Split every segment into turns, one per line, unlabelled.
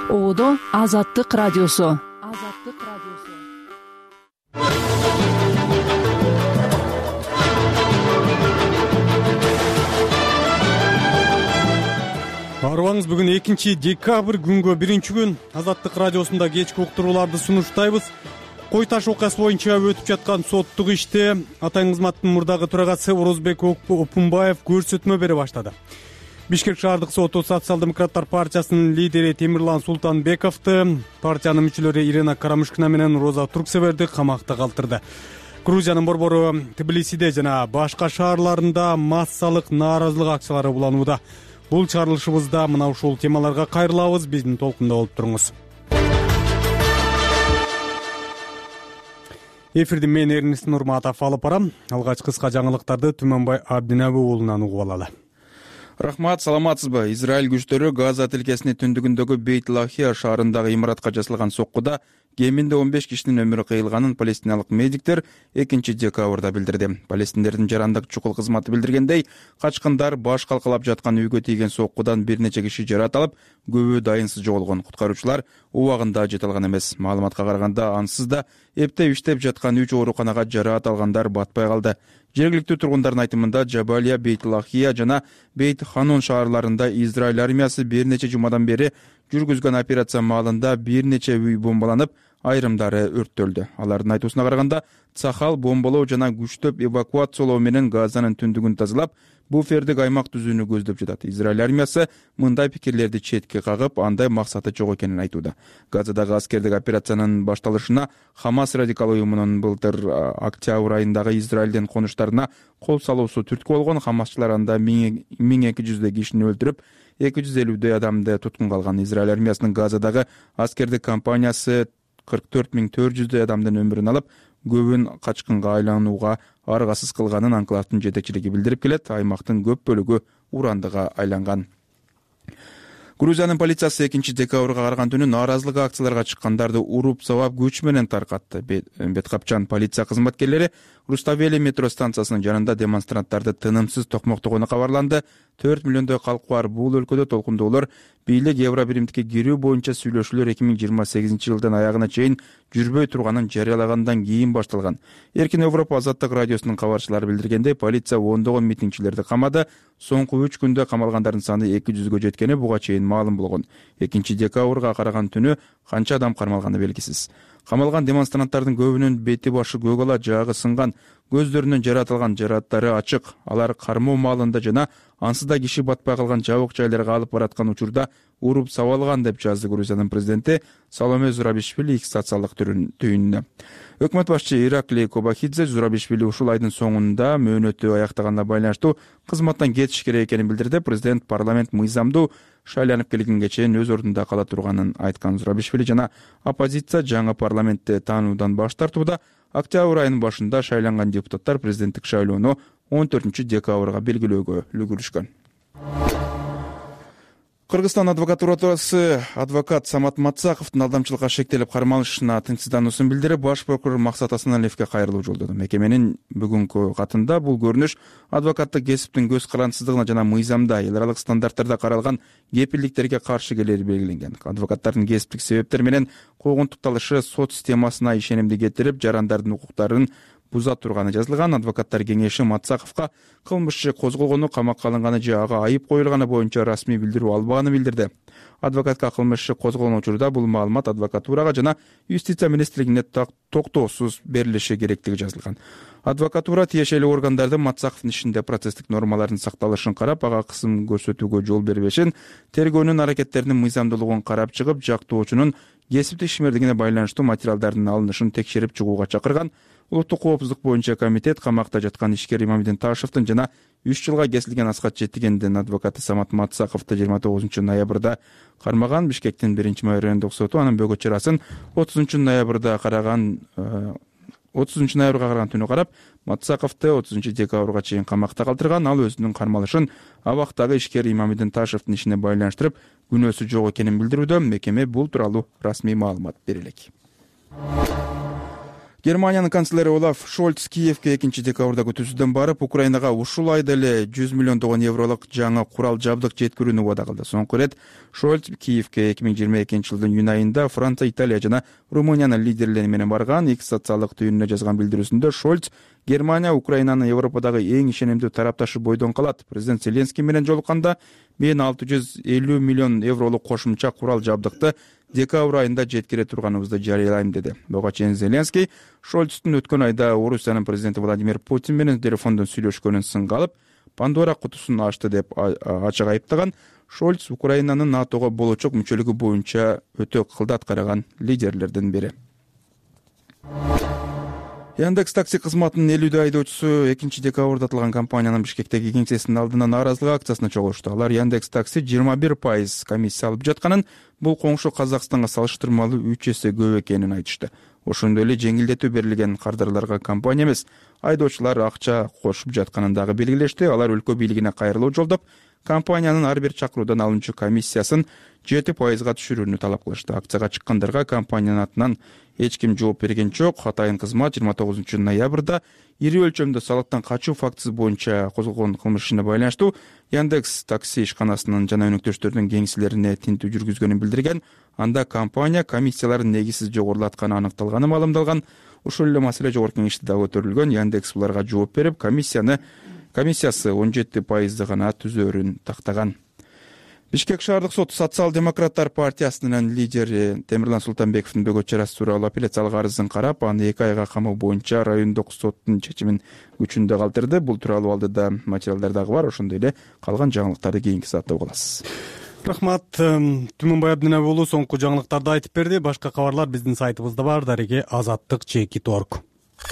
Оодо Азаттык радиосу.
Арыбаңыз, бүгүн 2 декабрь күнгө 1-күн Азаттык радиосунда кечки уктурууларды сунуштайбыз. Кой таш окуясы боюнча өтүп жаткан соттук иште Атайын кызматтын мурдагы төрагасы Орозбек Опунбаев көрсөтмө бере баштады. Бишкек шаардык соту Социал-демократтар партиясынын лидери Темирлан Султанбековду, партиянын мүчөлөрү Ирина Карамышкина менен Роза Турксеверди камакта калтырды. Грузиянын борбору Тбилисиде жана башка шаарларында массалык нааразылык акциялары уланууда. Бул чыгарылышыбызда мына ушул темаларга кайрылабыз. Биздин толкунда болуп туруңуз. Эфирди мен Эрнест Нурматов алып барам. Алгач кыска жаңылыктарды Түмөнбай Абдинабы уулунан угуп алалы.
Рахмат, саламатсызбы? Израиль күчтөрү Газа тилкесинин түндүгүндөгү Бейт-Лахия шаарындагы имаратка жасалган соккуда кеминде 15 кишинин өмүрү кыйылганын палестиналык медиктер 2 декабрда билдирди. Палестиндердин жарандык чукул кызматы билдиргендей, качкындар баш калкалап жаткан үйгө тийген соккудан бир нече киши жарат алып, көбү дайынсыз жоголгон. Куткаруучулар убагында жете алган эмес. Маалыматка караганда, ансыз да эптеп иштеп жаткан 3 ооруканага жараат алгандар батпай калды. Жергиликтүү тургундардын айтымында Жабалия, Бейт-Лахия жана Бейт-Ханун шаарларында Израиль армиясы бир нече жумадан бери жүргүзгөн операция маалында бир нече үй бомбаланып, айрымдары өрттөлдү. Алардын айтуусуна караганда, Цахал бомбалоо жана күчтөп эвакуациялоо менен Газанын түндүгүн тазалап, буфердик аймак түзүүнү көздөп жатат. Израиль армиясы мындай пикирлерди четке кагып, андай максаты жок экенин айтууда. Газадагы аскердик операциянын башталышына Хамас радикал уюмунун былтыр октябрь айындагы Израилдин конуштарына кол салуусу түрткү болгон. Хамасчылар анда 1200 кишини өлтүрүп, 250 адамды туткунга алган. Израиль армиясынын Газадагы аскердик кампаниясы 44400 адамдын өмүрүн алып, көбүн качкынга айланууга аргасыз кылганын анклавдын жетекчилиги билдирип келет. Аймактын көп бөлүгү урандыга айланган. Грузиянын полициясы 2 декабрга караган түнү нааразылык акцияларга чыккандарды уруп сабап күч менен таркатты. Беткапчан полиция кызматкерлери Руставели метро станциясынын жанында демонстранттарды тынымсыз токмоктогону кабарланды. 4 миллиондой калкы бар бул өлкөдө толкундоолор бийлик Евро биримдикке кирүү боюнча сүйлөшүүлөр 2028 жылдын аягына чейин жүрбөй турганын жарыялагандан кийин башталган. Эркин Европа Азаттык радиосунун кабарчылары билдиргендей, полиция ондогон митингчилерди камады. Соңку 3 күндө камалгандардын саны 200гө жеткени буга чейин маалым болгон. 2 декабрга караган түнү канча адам кармалганы белгисиз. Камалган демонстранттардын көбүнүн бети башы көгала, жаагы сынган, көздөрүнөн жаратылган жараттары ачык. Алар кармоо маалында жана ансызда киши батпай калган жабык жайларга алып бараткан учурда уруп сабалган деп жазды Грузиянын президенти Саломе Зурабишвили X социалдык түйүнүнө. Өкмөт башчы Ираклий Кобахидзе Зурабишвили ушул айдын соңунда мөөнөтү аяктаганына байланыштуу кызматтан кетиш керек экенин билдирди. Президент парламент мыйзамдуу шайланып келгенге чейин өз ордунда кала турганын айткан Зурабишвили жана оппозиция жаңы парламентти таануудан баш тартууда. Октябрь айынын башында шайланган депутаттар президенттик шайлоону 14 декабрга белгилөөгө үлгүрүшкөн. Кыргызстан адвокатурасы адвокат Самат Мацаковдун алдамчылыкка шектелип кармалышына тынчсыздануусун билдирип, баш прокурор Максат Асаналиевге кайрылуу жолдоду. Мекеменин бүгүнкү катында бул көрүнүш адвокаттык кесиптин көз карансыздыгына жана мыйзамда, эл аралык стандарттарда каралган кепилдиктерге каршы келери белгиленген. Адвокаттардын кесиптик себептер менен койгонтукталышы сот системасына ишенимди кетирип, жарандардын укуктарын буза турганы жазылган. Адвокаттар кеңеши Мацаковго кылмыш иши козголгону, камакка алынганы же ага айып коюлганы боюнча расмий билдирүү албаганын билдирди. Адвокатка кылмыш иши козголгон учурда бул маалымат адвокатурага жана юстиция министрлигине токтоосуз берилиши керектиги жазылган. Адвокатура тиешелүү органдардын Мацаковдун ишинде процесстик нормалардын сакталышын карап, ага кысым көрсөтүүгө жол бербешин, тергөөнүн аракеттеринин мыйзамдуулугун карап чыгып, жактоочунун кесиптик ишмердигине байланыштуу материалдардын алынышын текшерип чыгууга чакырган. Улуттук коопсуздук боюнча комитет камакта жаткан ишкер Имамидин Ташевдин жана 3 жылга кесилген Аскат Жетигендин адвокаты Самат Мацаковду 29 ноябрда кармаган. Бишкектин 1-майорендик соту анын бөгөт чарасын 30 ноябрга караган түнү карап, Мацаковду 30 декабрга чейин камакта калтырган. Ал өзүнүн кармалышын абактагы ишкер Имамидин Ташевдин ишине байланыштырып, күнөөсү жок экенин билдирүүдө. Мекеме бул тууралуу расмий маалымат бере элек. Германиянын канцлери Олаф Шольц Киевке 2-декабрда түздөн барып, Украинага ушул айда эле 100 миллион евролук жаңы курал жабдык жеткирүүнү убада кылды. Соңку ирет Шольц Киевке 2022-жылдын июнь айында Франция, Италия жана Румыниянын лидерлери менен барган. X социалдык түйүнүнө жазган билдирүүсүндө Шольц Германия Украинанын Европадагы эң ишенимдүү тарапташы бойдон калат. Президент Зеленский менен жолукканда мен 650 миллион евролук кошумча курал жабдыкты декабрь айында жеткире турганыбызды жарыялайм деди. Буга чейин Зеленский Шольцтун өткөн айда Орусиянын президенти Владимир Путин менен телефондон сүйлөшкөнүн сынга алып, Пандора кутусун ачты деп ачык айыптаган. Шольц Украинанын НАТОго болочок мүчөлүгү боюнча өтө кылдат караган лидерлердин бири. Яндекс такси кызматынын 50 айдоочусу 2-декабрда аталган компаниянын Бишкектеги кеңсесинин алдына нааразылык акциясына чогулушту. Алар Яндекс такси 21% комиссия алып жатканын, бул коңшу Казакстанга салыштырмалуу 3 эсе көп экенин айтышты. Ошондой эле жеңилдетүү берилген кардарларга компания эмес, айдоочулар акча кошуп жатканын дагы белгилешти. Алар өлкө бийлигине кайрылуу жолдоп, компаниянын ар бир чакыруудан алынчу комиссиясын 7%га түшүрүүнү талап кылышты. Акцияга чыккандарга компаниянын атынан эч ким жооп берген жок. Атайын кызмат 29 ноябрда ири өлчөмдө салыктан качуу фактысы боюнча козголгон кылмыш ишине байланыштуу Яндекс такси ишканасынын жана өнөктөштөрдүн кеңселерине тинтүү жүргүзгөнүн билдирген. Анда компания комиссияларын негизсиз жогорулатканы аныкталганы маалымдалган. Ушул эле маселе жогорку кеңеште да көтөрүлгөн. Яндекс буларга жооп берип, комиссиясы 17% гана түзөөрүн тактаган. Бишкек шаардык соту Социал-демократтар партиясынын лидери Темирлан Султанбековдун бөгөт чарасы тууралуу апелляциялык арызын карап, аны 2 айга камоо боюнча райондук соттун чечимин күчүндө калтырды. Бул тууралуу алдыда материалдар дагы бар. Ошондой эле калган жаңылыктарды кийинки саатта угуласыз.
Рахмат. Түмөнбай Абдинабай уулу соңку жаңылыктарды айтып берди. Башка кабарлар биздин сайтыбызда бар. Дареге azаттык.org.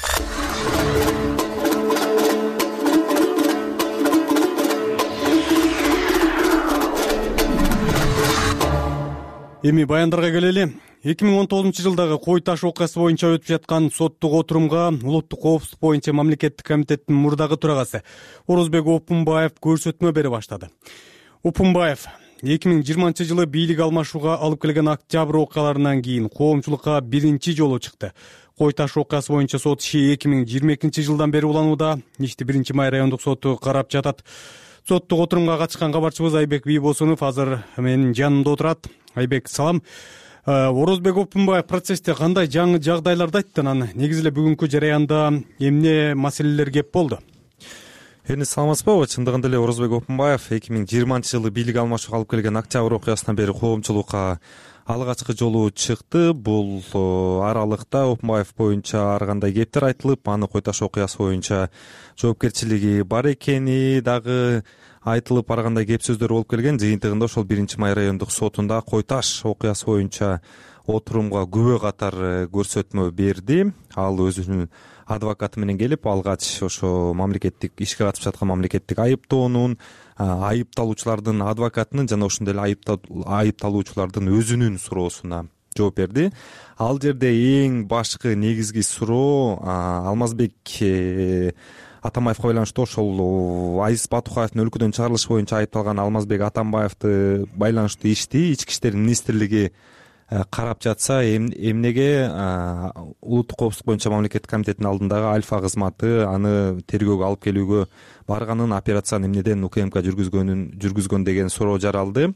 Эми баяндарга келели. 2019 жылдагы Кой таш окуясы боюнча өтүп жаткан соттук отурумга улуттук коопсуздук боюнча мамлекеттик комитеттин мурдагы төрагасы Орозбек Опунбаев көрсөтмө бере баштады. Опунбаев 2020 жылы бийлик алмашууга алып келген октябрь окуяларынан кийин коомчулукка биринчи жолу чыкты. Кой таш окуясы боюнча сот иши 2022 жылдан бери уланууда. Ишти 1-май райондук соту карап жатат. Соттук отурумга катышкан кабарчыбыз Айбек Бийбосунов азыр менин жанымда отурат. Айбек, салам. Орозбек Опунбаев процессте кандай жаңы жагдайларды айтты? Анан негизи эле бүгүнкү жараянда эмне маселелер кеп болду?
Эми саламатсызбы? Чындыгында эле Орозбек Опунбаев 2020 жылы бийлик алмашууга алып келген октябрь окуясынан бери коомчулукка алгачкы жолу чыкты. Бул аралыкта Опунбаев боюнча ар кандай кептер айтылып, аны Кой таш окуясы боюнча жоопкерчилиги бар экени дагы айтылып, ар кандай кеп сөздөр болуп келген. Жыйынтыгында ошол 1-май райондук сотунда Кой таш окуясы боюнча отурумга күбө катар көрсөтмө берди. Ал өзүнүн адвокаты менен келип, алгач ошо мамлекеттик ишке катышып жаткан мамлекеттик айыптоонун, айыпталуучулардын адвокатынын жана ошондой эле айыпталуучулардын өзүнүн суроосуна жооп берди. Ал жерде эң башкы негизги суроо Алмазбек Атамбаевга байланыштуу ошол Азиз Батукаевдин өлкөдөн чыгарылышы боюнча айыпталган Алмазбек Атамбаевди байланыштуу ишти Ички иштер министрлиги карап жатса, эмнеге улуттук коопсуздук боюнча мамлекеттик комитеттин алдындагы Альфа кызматы аны тергөөгө алып келүүгө барганын, операцияны эмнеден УКМК жүргүзгөн деген суроо жаралды.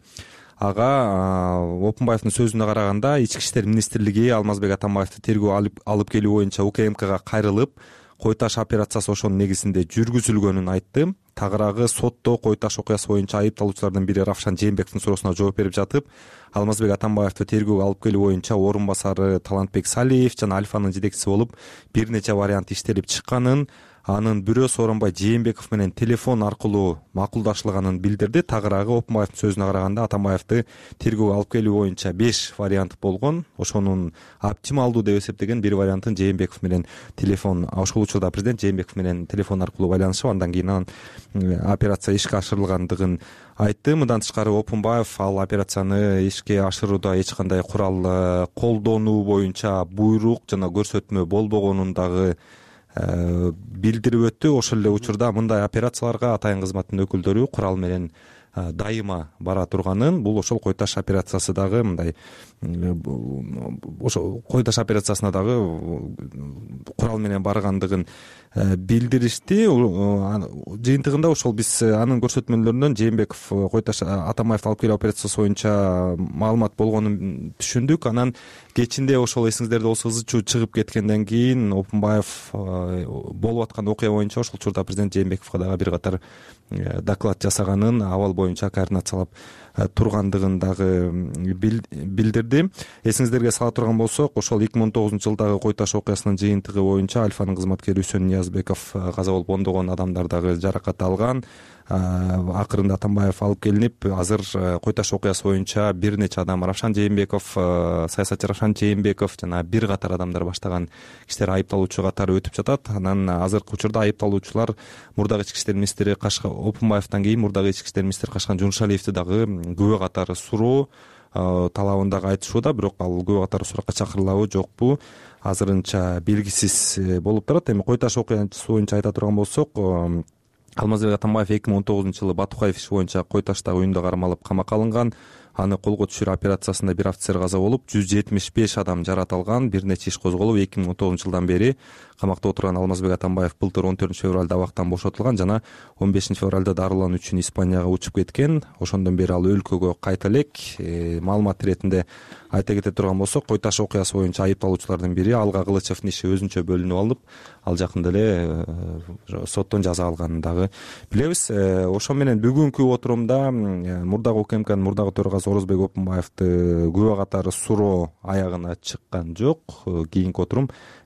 Ага Опунбаевдин сөзүнө караганда, Ички иштер министрлиги Алмазбек Атамбаевди тергөө алып келүү боюнча УКМКга кайрылып, Кой таш операциясы ошонун негизинде жүргүзүлгөнүн айтты. Тагыраагы сотто Кой таш окуясы боюнча айыпталуучулардын бири Равшан Жээнбековдун суроосуна жооп берип жатып, Алмазбек Атамбаевди тергөөгө алып келүү боюнча орун басары Талантбек Салиев жана Альфанын жетекчиси болуп бир нече вариант иштелип чыкканын, анын бирөө Сооронбай Жээнбеков менен телефон аркылуу макулдашылганын билдирди. Тагыраагы Опунбаевдин сөзүнө караганда Атамбаевди тергөөгө алып келүү боюнча 5 вариант болгон. Ошонун оптималдуу деп эсептеген бир вариантын Жээнбеков менен телефон, ошол учурда президент Жээнбеков менен телефон аркылуу байланышып, андан кийин анан операция ишке ашырылгандыгын айтты. Мындан тышкары Опунбаев ал операцияны ишке ашырууда эч кандай курал колдонуу боюнча буйрук жана көрсөтмө болбогонун дагы билдирип өттү. Ошол эле учурда мындай операцияларга атайын кызматтын өкүлдөрү курал менен дайыма бара турганын, бул ошол кой таш операциясы дагы мындай ошо кой таш операциясына дагы курал менен баргандыгын билдиришти. Жыйынтыгында ошол биз анын көрсөтмөлөрүнөн Жээнбеков кой таш Атамбаевди алып келүү операциясы боюнча маалымат болгонун түшүндүк. Анан кечинде ошол эсиңиздерде болсо ызы чуу чыгып кеткенден кийин Опунбаев болуп аткан окуя боюнча ошол учурда президент Жээнбековго дагы бир катар доклад жасаганын, абал боюнча координациялап тургандыгын дагы билдирди. Эсиңиздерге сала турган болсок, ошол 2019-жылдагы кой таш окуясынын жыйынтыгы боюнча Альфанын кызматкери Үсөн Ниязбеков каза болуп, ондогон адамдар дагы жаракат алган. Акырында Атамбаев алып келинип, азыр кой таш окуясы боюнча бир нече адам, Равшан Жээнбеков, саясатчы Равшан Жээнбеков жана бир катар адамдар баштаган кишилер айыпталуучу катары өтүп жатат. Анан азыркы учурда айыпталуучулар мурдагы ички иштер министри Опунбаевден кийин мурдагы ички иштер министри Кашкан Жумшалиевди дагы күбө катары суроо талабын дагы айтышууда. Бирок ал күбө катары суракка чакырылабы жокпу азырынча белгисиз болуп турат. Эми кой таш окуясы боюнча айта турган болсок, Алмазбек Атамбаев 2019-жылы Батукаев иши боюнча кой таштагы үйүндө кармалып камакка алынган. Аны колго түшүрүү операциясында бир офицер каза болуп, 175 адам жаратылган. Бир нече иш козголуп, 2019-жылдан бери камакта отурган Алмазбек Атамбаев былтыр 14-февралда абактан бошотулган жана 15-февралда дарылануу үчүн Испанияга учуп кеткен. Ошондон бери ал өлкөгө кайта элек. Маалымат иретинде айта кете турган болсок, кой таш окуясы боюнча айыпталуучулардын бири Алга Кылычевдин иши өзүнчө бөлүнүп алып, ал жакында эле соттон жаза алганын дагы билебиз. Ошо менен бүгүнкү отурумда мурдагы УКМКнын мурдагы төрагасы Орозбек Опунбаевди күбө катары суроо аягына чыккан жок. Кийинки отурум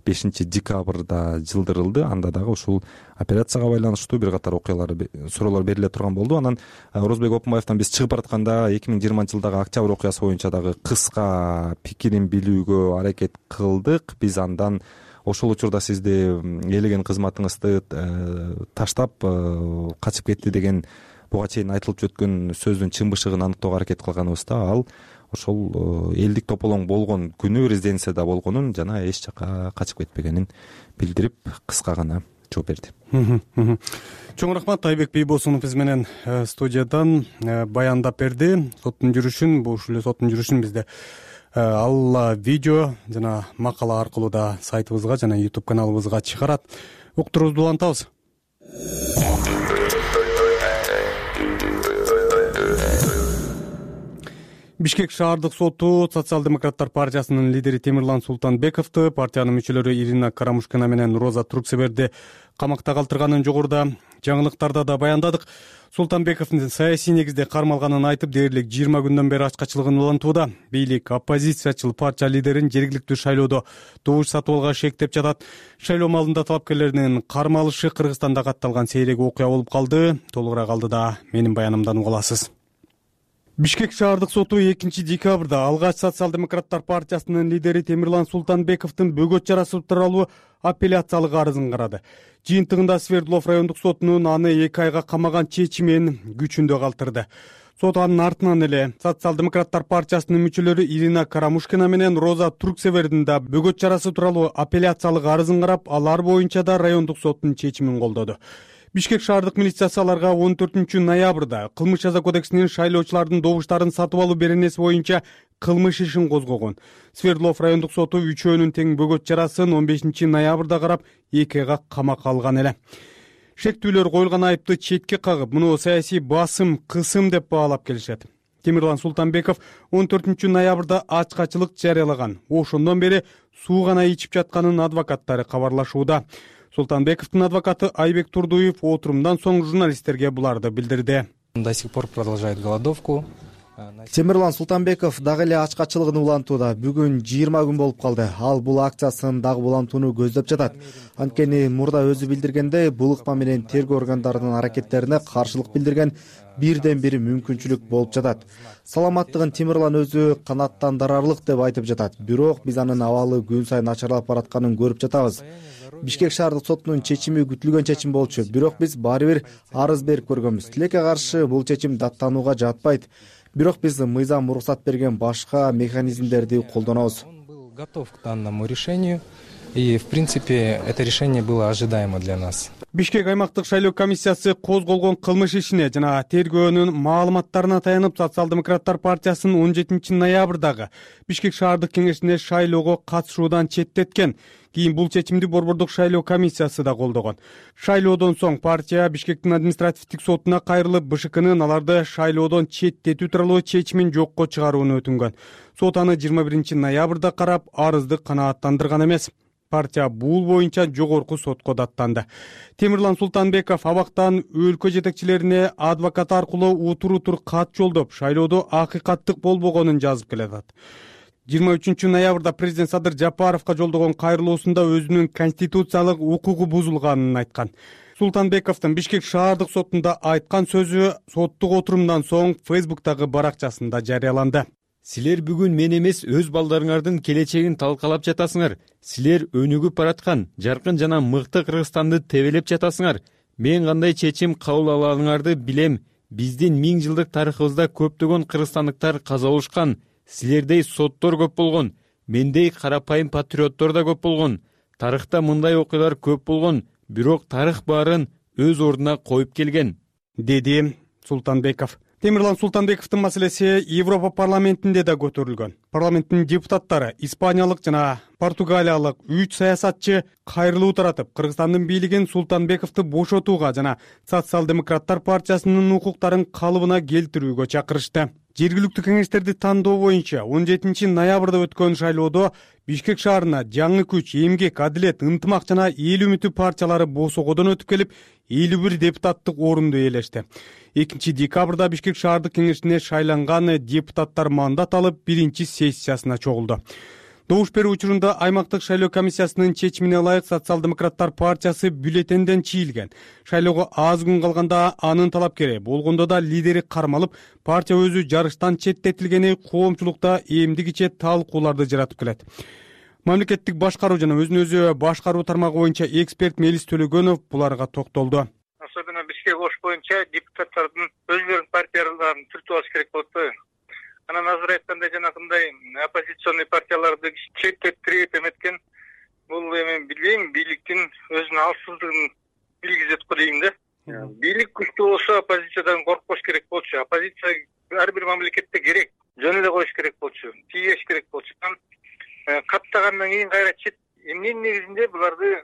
5-декабрда жылдырылды. Анда дагы ушул операцияга байланыштуу бир катар суроолор бериле турган болду. Анан Орозбек Опунбаевден биз чыгып баратканда 2020-жылдагы октябрь окуясы боюнча дагы кыска пикирин билүүгө аракет кылдык. Биз андан ошол учурда сизди ээлеген кызматыңызды таштап качып кетти деген буга чейин айтылып өткөн сөздүн чын бышыгын аныктоого аракет кылганыбызда ал ошол элдик тополоң болгон күнү резиденцияда болгонун жана эч жака качып кетпегенин билдирип, кыска гана жооп берди.
Чоң рахмат. Айбек Бейбосунов биз менен студиядан баяндап берди соттун жүрүшүн. Бул ушул соттун жүрүшүн бизде ал видео жана макала аркылуу да сайтыбызга жана YouTube каналыбызга чыгарат. Уктуруубузду улантабыз. Бишкек шаардык соту Социал-демократтар партиясынын лидери Темирлан Султанбековду, партиянын мүчөлөрү Ирина Карамушкина менен Роза Турксеберди камакта калтырганын жогоруда жаңылыктарда да баяндадык. Султанбековдун саясий негизде кармалганын айтып, дээрлик 20 күндөн бери ачкачылыгын улантууда. Бийлик оппозициячыл партия лидерин жергиликтүү шайлоодо добуш сатып алууга шектеп жатат. Шайлоо маалында талапкерлердин кармалышы Кыргызстанда катталган сейрек окуя болуп калды. Толугураак алдыда менин баянымдан уга аласыз. Бишкек шаардык соту 2-декабрда алгач Социал-демократтар партиясынын лидери Темирлан Султанбековдун бөгөт чарасы тууралуу апелляциялык арызын карады. Жыйынтыгында Свердлов райондук сотунун аны 2 айга камаган чечимин күчүндө калтырды. Сот анын артынан эле Социал-демократтар партиясынын мүчөлөрү Ирина Карамушкина менен Роза Турксебердин да бөгөт чарасы тууралуу апелляциялык арызын карап, алар боюнча да райондук соттун чечимин колдоду. Бишкек шаардык милициясы аларга 14-ноябрда кылмыш жаза кодексинин шайлоочулардын добуштарын сатып алуу беренеси боюнча кылмыш ишин козгогон. Свердлов райондук соту үчөөнүн тең бөгөт чарасын 15-ноябрда карап 2 айга камакка алган эле. Шектүүлөр коюлган айыпты четке кагып, муну саясий басым, кысым деп баалап келишет. Темирлан Султанбеков 14-ноябрда ачкачылык жарыялаган. Ошондон бери суу гана ичип жатканын адвокаттары кабарлашууда. Султанбековдун адвокаты Айбек Турдуев отурумдан соң журналисттерге буларды билдирди.
До сих пор продолжает голодовку.
Темирлан Султанбеков дагы эле ачкачылыгын улантууда. Бүгүн 20 күн болуп калды. Ал бул акциясын дагы улантууну көздөп жатат. Анткени мурда өзү билдиргендей, бул ыкма менен тергөө органдарынын аракеттерине каршылык билдирген бирден бири мүмкүнчүлүк болуп жатат. Саламаттыгын Темирлан өзү канаттандырарлык деп айтып жатат. Бирок биз анын абалы күн сайын начарлап баратканын көрүп жатабыз. Бишкек шаардык сотунун чечими күтүлгөн чечим болчу, бирок биз баары бир арыз берип көргөнбүз. Тилекке каршы бул чечим даттанууга жатпайт. Бирок биз мыйзам уруксат берген башка механизмдерди колдонобуз.
Он был готов к данному решению, и в принципе это решение было ожидаемо для нас.
Бишкек аймактык шайлоо комиссиясы козголгон кылмыш ишине жана тергөөнүн маалыматтарына таянып Социал-демократтар партиясын 17 ноябрдагы Бишкек шаардык кеңешине шайлоого катышуудан четтеткен. Кийин бул чечимди Борбордук шайлоо комиссиясы да колдогон. Шайлоодон соң партия Бишкектин административдик сотуна кайрылып, БШКнын аларды шайлоодон четтетүү тууралуу чечимин жокко чыгарууну өтүнгөн. Сот аны 21 ноябрда карап, арызды канааттандырган эмес. Партия бул боюнча жогорку сотко даттанды. Темирлан Султанбеков абактан өлкө жетекчилерине адвокат аркылуу утур кат жолдоп, шайлоодо акыйкаттык болбогонун жазып келатат. 23 ноябрда президент Садыр Жапаровго жолдогон кайрылуусунда өзүнүн конституциялык укугу бузулганын айткан. Султанбековдун Бишкек шаардык сотунда айткан сөзү соттук отурумдан соң Facebook'тагы баракчасында жарыяланды.
Силер бүгүн мен эмес өз балдарыңардын келечегин талкалап жатасыңар. Силер өнүгүп бараткан жаркын жана мыкты Кыргызстанды тебелеп жатасыңар. Мен кандай чечим кабыл алганыңарды билем. Биздин 1000 жылдык тарыхыбызда көптөгөн кыргызстандыктар каза болушкан. Силердей соттор көп болгон. Мендей карапайым патриоттор да көп болгон. Тарыхта мындай окуялар көп болгон. Бирок тарых баарын өз ордуна коюп келген,
деди Султанбеков. Темирлан Султанбековдун маселеси Европа парламентинде да көтөрүлгөн. Парламенттин депутаттары испаниялык жана португалиялык 3 саясатчы кайрылуу таратып, Кыргызстандын бийлигин Султанбековду бошотууга жана Социал-демократтар партиясынын укуктарын калыбына келтирүүгө чакырышты. Жергиликтүү кеңештерди тандоо боюнча 17 ноябрда өткөн шайлоодо Бишкек шаарына жаңы күч, эмгек, адилет, ынтымак жана эл үмүтү партиялары босогодон өтүп келип, 51 депутаттык орунду ээлешти. 2 декабрда Бишкек шаардык кеңешине шайланган депутаттар мандат алып, 1-сессиясына чогулду. Добуш берүү учурунда аймактык шайлоо комиссиясынын чечимине ылайык Социал-демократтар партиясы бюллетенден чийилген. Шайлоого аз күн калганда анын талапкери болгондо да лидери кармалып, партия өзү жарыштан четтетилгени коомчулукта эмдигиче талкууларды жаратып келет. Мамлекеттик башкаруу жана өзүн өзү башкаруу тармагы боюнча эксперт Мелис Төлөгөнов буларга токтолду.
Особенно Бишкек ош боюнча депутаттардын өзүлөрүнүн партияларын түртүп алыш керек болот да. Анан азыр айткандай жанагындай оппозиционный партияларды четтетип эметкен, бул эми билбейм, бийликтин өзүнүн алсыздыгын билгизет го дейм да. Бийлик күчтүү болсо оппозициядан коркпош керек болчу. Оппозиция ар бир мамлекетте керек. Жөн эле коюш керек болчу, тийеш керек болчу. Каттагандан кийин кайра эмненин негизинде буларды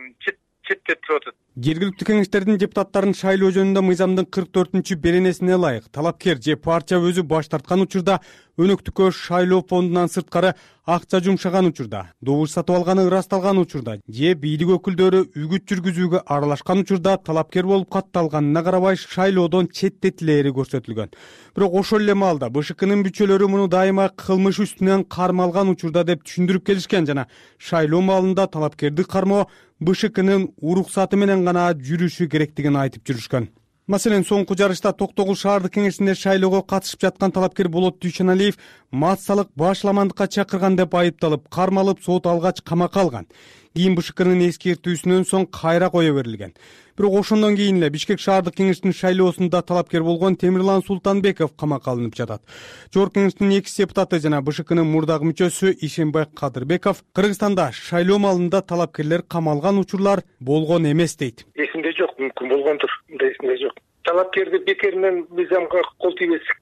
четтетип атат.
Жергиликтүү кеңештердин депутаттарын шайлоо жөнүндө мыйзамдын 44-беренесине ылайык талапкер же партия өзү баш тарткан учурда, өнөктүккө шайлоо фондунан сырткары акча жумшаган учурда, добуш сатып алганы ырасталган учурда же бийлик өкүлдөрү үгүт жүргүзүүгө аралашкан учурда талапкер болуп катталганына карабай шайлоодон четтетилери көрсөтүлгөн. Бирок ошол эле маалда БШКнын бүчөлөрү муну дайыма кылмыш үстүнөн кармалган учурда деп түшүндүрүп келишкен жана шайлоо маалында талапкерди кармоо БШКнын уруксаты менен гана жүрүшү керектигин айтып жүрүшкөн. Маселен, соңку жарышта Токтогул шаардык кеңешине шайлоого катышып жаткан талапкер Болот Дүйшөналиев массалык башламандыкка чакырган деп айыпталып, кармалып, сот алгач камакка алган. Кийин БШКнын эскертүүсүнөн соң кайра кое берилген. Бирок ошондон кийин эле Бишкек шаардык кеңештин шайлоосунда талапкер болгон Темирлан Султанбеков камакка алынып жатат. Жогорку кеңештин 2 депутаты жана БШКнын мурдагы мүчөсү Ишенбай Кадырбеков Кыргызстанда шайлоо маалында талапкерлер камалган учурлар болгон эмес дейт.
Эсимде жок, мүмкүн болгондур, эсимде жок. Талапкерди бекеринен мыйзамга кол тийбестик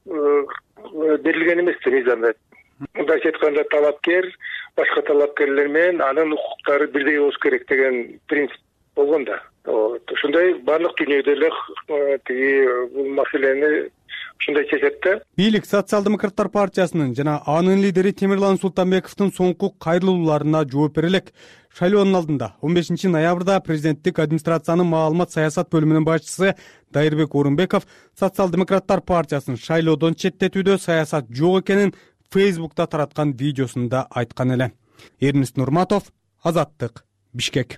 берилген эмес мыйзамда. Мындайча айтканда талапкер башка талапкерлер менен анын укуктары бирдей болуш керек деген принцип болгон да. Ошондой баардык дүйнөдө эле бул маселени ушундай чечет да.
Бийлик Социал-демократтар партиясынын жана анын лидери Темирлан Султанбековдун соңку кайрылууларына жооп бере элек. Шайлоонун алдында 15 ноябрда президенттик администрациянын маалымат саясат бөлүмүнүн башчысы Дайырбек Орунбеков Социал-демократтар партиясын шайлоодон четтетүүдө саясат жок экенин Facebook'та тараткан видеосунда айткан эле. Эрнест Нурматов, Азаттык, Бишкек.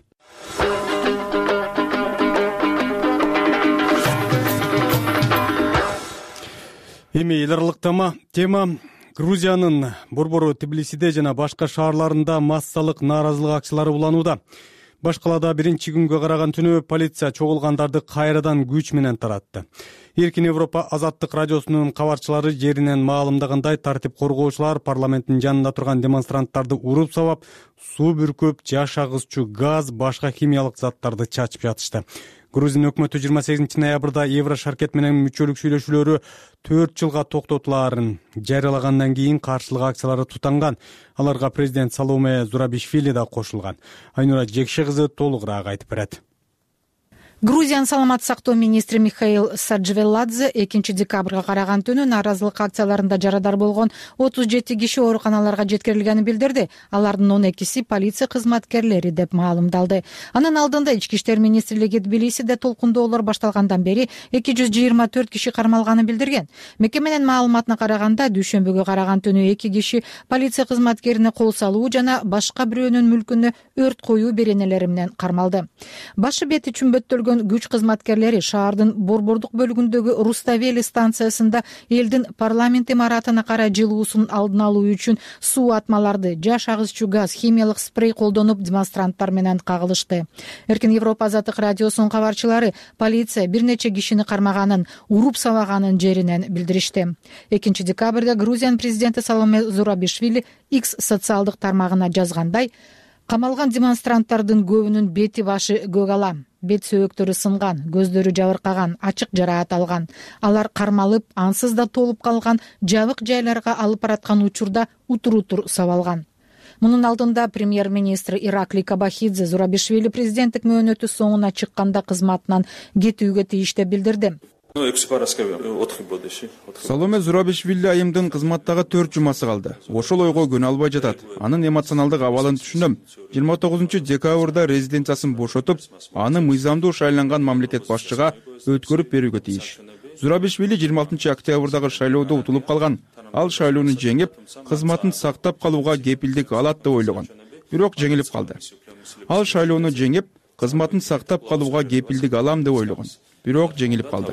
Эми эл аралык тема Грузиянын борбору Тбилисиде жана башка шаарларында массалык нааразылык акциялары уланууда. Баш калаада 1-күнгө караган түнү полиция чогулгандарды кайрадан күч менен таратты. Эркин Европа Азаттык радиосунун кабарчылары жеринен маалымдагандай, тартип коргоочулар парламенттин жанында турган демонстранттарды уруп сабап, суу бүркүп, жаш агызчу газ, башка химиялык заттарды чачып жатышты. Грузин өкмөтү 28 ноябрда Еврошаркет менен мүчөлүк сүйлөшүүлөрү 4 жылга токтотулаарын жарыялагандан кийин каршылык акциялары тутанган. Аларга президент Саломе Зурабишвили да кошулган. Айнура Жекше кызы толугураак айтып берет.
Грузиянын саламаттык сактоо министри Михаил Саджвеладзе 2 декабрга караган түнү нааразылык акцияларында жарадар болгон 37 киши ооруканаларга жеткирилгенин билдирди. Алардын 12си полиция кызматкерлери деп маалымдалды. Анын алдында Ички иштер министрлиги Тбилисиде толкундоолор башталгандан бери 224 киши кармалганын билдирген. Мекеменин маалыматына караганда, дүйшөмбүгө караган түнү 2 киши полиция кызматкерине кол салуу жана башка бирөөнүн мүлкүнө өрт коюу беренелери менен кармалды. Башы бети чүмбөттөлгөн күч кызматкерлери шаардын борбордук бөлүгүндөгү Руставели станциясында элдин парламент имаратына карай жылуусун алдын алуу үчүн суу атмаларды, жаш агызчу газ, химиялык спрей колдонуп демонстранттар менен кагылышты. Эркин Европа Азаттык радиосунун кабарчылары полиция бир нече кишини кармаганын, уруп сабаганын жеринен билдиришти. 2 декабрда Грузиянын президенти Саломе Зурабишвили X социалдык тармагына жазгандай: камалган демонстранттардын көбүнүн бети башы көк ала, бет сөөктөрү сынган, көздөрү жабыркаган, ачык жараат алган. Алар кармалып, ансыз да толуп калган жабык жайларга алып бараткан учурда утур сабалган. Мунун алдында премьер-министр Ираклий Кабахидзе Зурабишвили президенттик мөөнөтү соңуна чыкканда кызматынан кетүүгө тийиш деп билдирди.
Саломе Зурабишвили айымдын кызматтагы 4 жумасы калды. Ошол ойго көнө албай жатат. Анын эмоционалдык абалын түшүнөм. 29 декабрда резиденциясын бошотуп, аны мыйзамдуу шайланган мамлекет башчыга өткөрүп берүүгө тийиш. Зурабишвили 26 октябрдагы шайлоодо утулуп калган. Ал шайлоону жеңип, кызматын сактап калууга кепилдик алат деп ойлогон. Бирок жеңилип калды. Ал шайлоону жеңип, кызматын сактап калууга кепилдик алам деп ойлогон. Бирок жеңилип калды.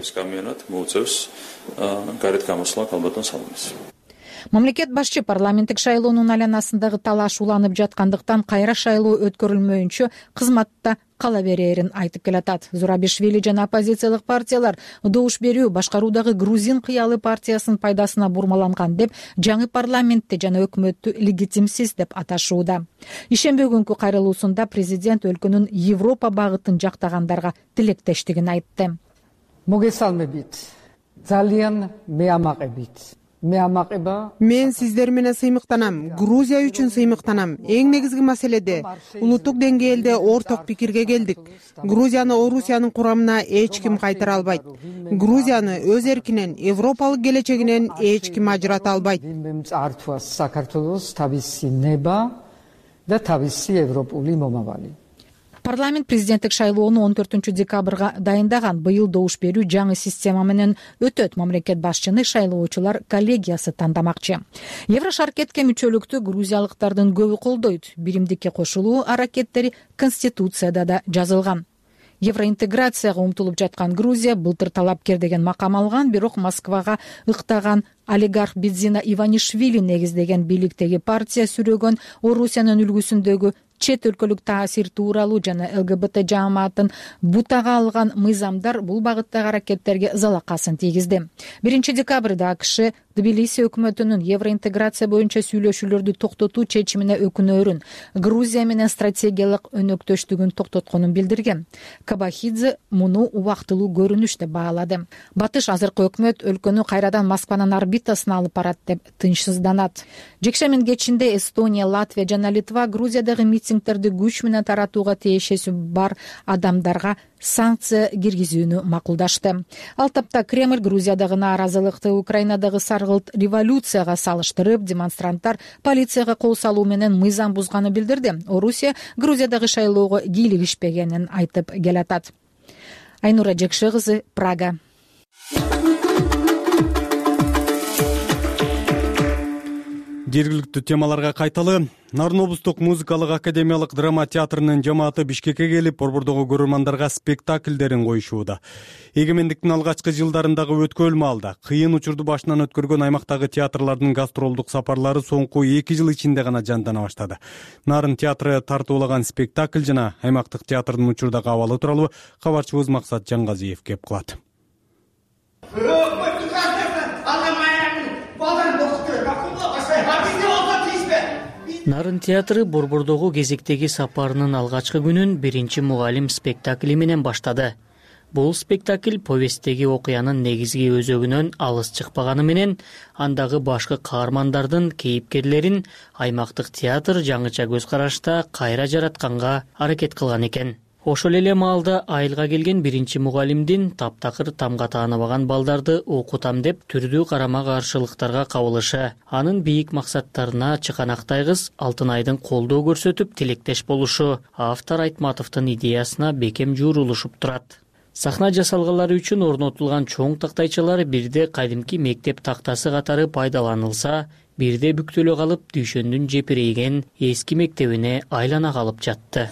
Мамлекет башчы парламенттик шайлоонун айланасындагы талаш уланып жаткандыктан кайра шайлоо өткөрүлмөйүнчө кызматта кала берээрин айтып келатат. Зурабишвили жана оппозициялык партиялар добуш берүү башкаруудагы Грузин кыялы партиясынын пайдасына бурмаланган деп жаңы парламентти жана өкмөттү легитимсиз деп аташууда. Ишемби күнкү кайрылуусунда президент өлкөнүн Европа багытын жактагандарга тилектештигин айтты.
Мен сиздер менен сыймыктанам. Грузия үчүн сыймыктанам. Эң негизги маселеде улуттук деңгээлде орток пикирге келдик. Грузияны Орусиянын курамына эч ким кайтара албайт. Грузияны өз эркинен, европалык келечегинен эч ким ажырата албайт.
Парламент президенттик шайлоону 14 декабрга дайындаган. Быйыл добуш берүү жаңы система менен өтөт. Мамлекет башчыны шайлоочулар коллегиясы тандамакчы. Еврошаркетке мүчөлүктү грузиялыктардын көбү колдойт. Биримдикке кошулуу аракеттери Конституцияда да жазылган. Евроинтеграцияга умтулуп жаткан Грузия былтыр талапкер деген макам алган, бирок Москвага ыктаган олигарх Бидзина Иванишвили негиздеген бийликтеги партия сүрөгөн Орусиянын үлгүсүндөгү чет өлкөлүк таасир тууралуу жана ЛГБТ жаамаатын бутага алган мыйзамдар бул багыттагы аракеттерге залакасын тийгизди. 1 декабрда АКШ Тбилиси өкмөтүнүн евроинтеграция боюнча сүйлөшүүлөрдү токтотуу чечимине өкүнөөрүн, Грузия менен стратегиялык өнөктөштүгүн токтотконун билдирген. Кабахидзе муну убактылуу көрүнүш деп баалады. Батыш азыркы өкмөт өлкөнү кайрадан Москванын орбитасына алып барат деп тынчсызданат. Жекшемин кечинде Эстония, Латвия жана Литва Грузиядагы митингдерди күч менен таратууга тиешеси бар адамдарга санкция киргизүүнү макулдашты. Ал тапта Кремль Грузиядагы нааразылыкты Украинадагы саргылт революцияга салыштырып, демонстранттар полицияга кол салуу менен мыйзам бузганы билдирди. Орусия Грузиядагы шайлоого кийлигишпегенин айтып келатат. Айнура Жекше кызы, Прага.
Жергиликтүү темаларга кайталы. Нарын облустук музыкалык академиялык драма театрынын жамааты Бишкекке келип, борбордогу көрөрмандарга спектакльдерин коюшууда. Эгемендиктин алгачкы жылдарындагы өткөл маалда кыйын учурду башынан өткөргөн аймактагы театрлардын гастролдук сапарлары соңку 2 жыл ичинде гана жандана баштады. Нарын театры тартуулаган спектакль жана аймактык театрдын учурдагы абалы тууралуу кабарчыбыз Максат Жаңгазиев кеп кылат.
Нарын театры борбордогу кезектеги сапарынын алгачкы күнүн биринчи мугалим спектакли менен баштады. Бул спектакль повесттеги окуянын негизги өзөгүнөн алыс чыкпаганы менен андагы башкы каармандардын кейипкерлерин аймактык театр жаңыча көз карашта кайра жаратканга аракет кылган экен. Ошол эле маалда айылга келген биринчи мугалимдин таптакыр тамга тааныбаган балдарды окутам деп түрдүү карама каршылыктарга кабылышы, анын бийик максаттарына чыканактай кыз Алтынайдын колдоо көрсөтүп тилектеш болушу автор Айтматовдун идеясына бекем жуурулушуп турат. Сахна жасалгалары үчүн орнотулган чоң тактайчалар бирде кадимки мектеп тактасы катары пайдаланылса, бирде бүктөлө калып дүйшөндүн жепирейген эски мектебине айлана калып жатты.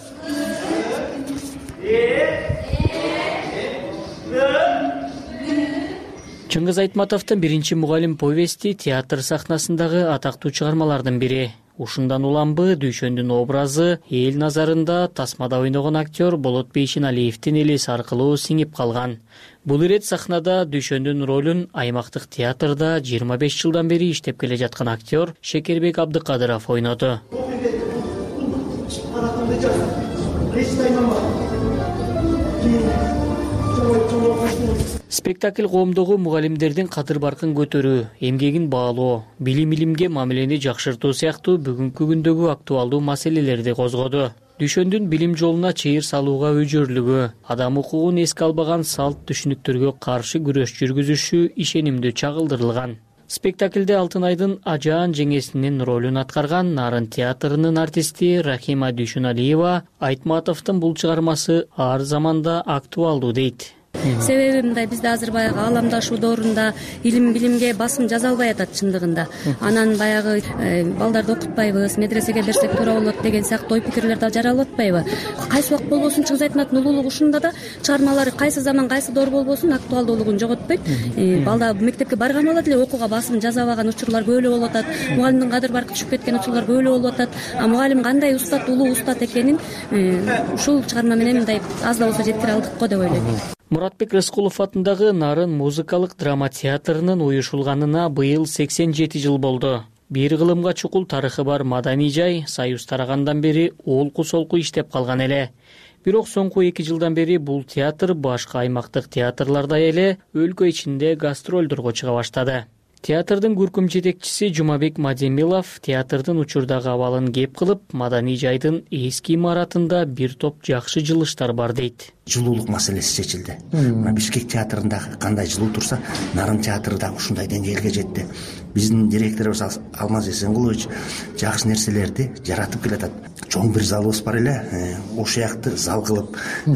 Чыңгыз Айтматовдун биринчи мугалим повести театр сахнасындагы атактуу чыгармалардын бири. Ушундан уламбы дүйшөндүн образы эл назарында тасмада ойногон актер Болот Бейшеналиевдин элеси аркылуу сиңип калган. Бул ирет сахнада дүйшөндүн ролун аймактык театрда 25 жылдан бери иштеп келе жаткан актер Шекербек Абдыкадыров ойноду. Спектакль коомдогу мугалимдердин кадыр баркын көтөрүү, эмгегин баалоо, билим-илимге мамилени жакшыртуу сыяктуу бүгүнкү күндөгү актуалдуу маселелерди козгоду. Дүйшөндүн билим жолуна чыйыр салууга өжөрлүгү, адам укугун эске албаган салт түшүнүктөргө каршы күрөш жүргүзүшү ишенимдүү чагылдырылган. Спектаклде Алтынайдын ажаан жеңесинин ролун аткарган Нарын театрынын артисти Рахима Дүйшөналиева Айтматовдун бул чыгармасы ар заманда актуалдуу дейт.
Себеби мындай, бизде азыр баягы ааламдашуу доорунда илим-билимге басым жаза албай атат чындыгында. Анан баягы балдарды окутпайбыз, медресеге берсек туура болот деген сыяктуу ой пикирлер да жаралып атпайбы? Кайсы убакыт болбосун Чыңгыз Айтматовдун улуулугу ушунда да чыгармалары кайсы заман, кайсы доор болбосун актуалдуулугун жоготпойт. Балда мектепке барган бала деле окууга басым жаза албаган учурлар көп эле болуп атат. Мугалимдин кадыр баркы түшүп кеткен учурлар көп эле болуп атат. А мугалим кандай устат, улуу устат экенин ушул чыгарма менен мындай аз да болсо жеткире алдык го деп ойлойм.
Муратбек Рыскулов атындагы Нарын музыкалык драма театрынын уюшулганына быйыл 87 жыл болду. Бир кылымга чукул тарыхы бар маданий жай Союз тарагандан бери олку-солку иштеп калган эле. Бирок соңку 2 жылдан бери бул театр башка аймактык театрлардай эле өлкө ичинде гастролдорго чыга баштады. Театрдын көркөм жетекчиси Жумабек Мадемилов театрдын учурдагы абалын кеп кылып, маданий жайдын эски имаратында бир топ жакшы жылыштар бар дейт.
Жылуулук маселеси чечилди. Бишкек театрында кандай жылуу турса, Нарын театры да ушундай деңгээлге жетти. Биздин директорубуз Алмаз Эсенкулович жакшы нерселерди жаратып келатат. Чоң бир залыбыз бар эле, ошол якты зал кылып,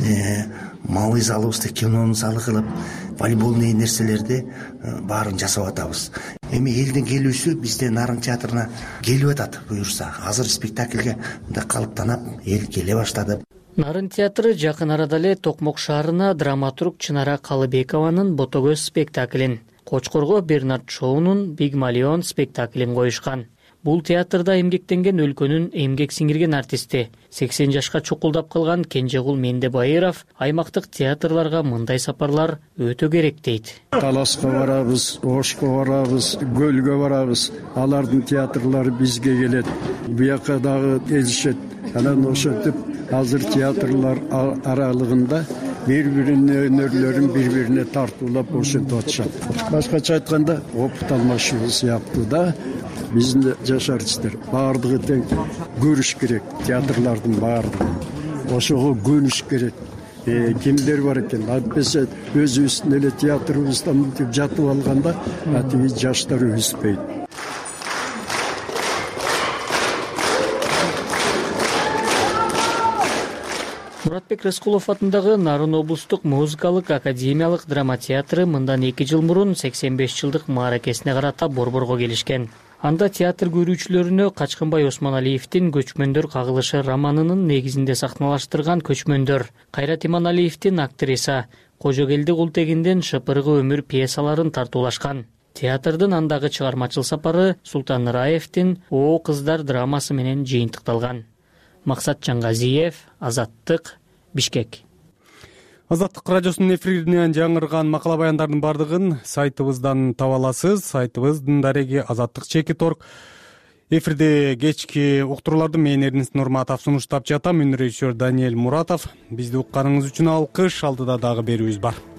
малый залыбызды кинонун залы кылып, волейболный нерселерди баарын жасап атабыз. Эми элдин келүүсү бизде Нарын театрына келип атат буюрса. Азыр спектакльге да калыптанып, эл келе баштады.
Нарын театры жакын арада эле Токмок шаарына драматург Чынара Калыбекованын Ботогөз спектаклин, Кочкорго Бернард Шоунун Бигмалион спектаклин коюшкан. Бул театрда эмгектенген өлкөнүн эмгек сиңирген артисти, 80 жашка чукулдап калган Кенжегул Мендебайыров аймактык театрларга мындай сапарлар өтө керек дейт.
Таласка барабыз, Ошко барабыз, Көлгө барабыз. Алардын театрлары бизге келет. Буяка дагы эзишет. Анан ошентип азыр театрлар аралыгында бири-биринин өнөрлөрүн бири-бирине тартуулап ошентип атышат. Башкача айтканда, опыт алмашуу сыяктуу да биздин жаш артисттер баардыгы тең көрүш керек, театрлардын баардыгы. Ошого көнүш керек. Кимдер бар экен? Атпесе өзүбүздүн эле театрыбыздан мынтип жатып алганда, атиги жаштар өспөйт.
Муратбек Рыскулов атындагы Нарын облустук музыкалык академиялык драма театры мындан 2 жыл мурун 85 жылдык мааракесине карата борборго келишкен. Анда театр көрүүчүлөрүнө Качкынбай Осмоналиевдин Көчмөндөр кагылышы романынын негизинде сахналаштырган Көчмөндөр, Кайрат Иманалиевдин Актриса, Кожогелди Култегинден Шыпыргы өмүр пьесаларын тартуулашкан. Театрдын андагы чыгармачыл сапары Султан Раевдин О кыздар драмасы менен жыйынтыкталган. Максат Жаңгазиев, Азаттык, Бишкек.
Азаттык радиосунун эфиринен жаңырган макала баяндардын бардыгын сайтыбыздан таба аласыз. Сайтыбыздын дареги Азаттык.org. эфирде кечки уктурууларды мен Эрнест Нурматов сунуштап жатам. Режиссер Даниэль Муратов. Бизди укканыңыз үчүн алкыш. Алдыда дагы берүүбүз бар.